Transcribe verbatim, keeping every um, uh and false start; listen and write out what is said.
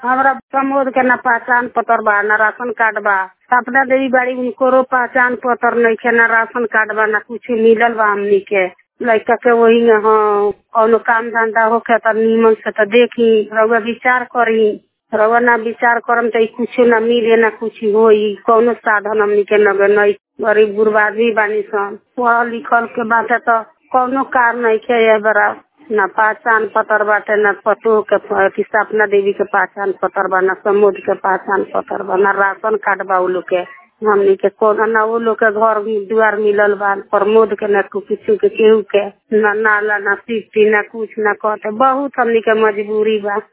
हमरा प्रमोद के ना पहचान पत्र बा ना राशन कार्ड बा। सपना देवी बाड़ी उनको पहचान पत्र नइखे, ना राशन कार्ड बा, ना कुछ मिलल बा हमनी के। लड़का के वही हाँ कौनो काम धंधा होखे त नीमन से त देखी, रउआ विचार करी। रउआ ना विचार करम त कुछ ना मिले ना कुछ होई। कौनो साधन हमनी के नगे नहीं, गरीब गुरबाजी बानी सन। पढ़ल लिखल के बाटे त कौनो कार नइखे ये बरा, ना पहचान पत्र बाटे, ना पतो के सपना देवी के पहचान पत्र बा, ना प्रमोद के पहचान पत्र बा, ना राशन कार्ड बा। उ लोग के हमनी के कोनो ना वो लोग के घर दुआर मिलल बा। प्रमोद के ना किसी के केहू के ना नाला ना सिटी ना कुछ ना कहते। बहुत हमनी के मजबूरी बा।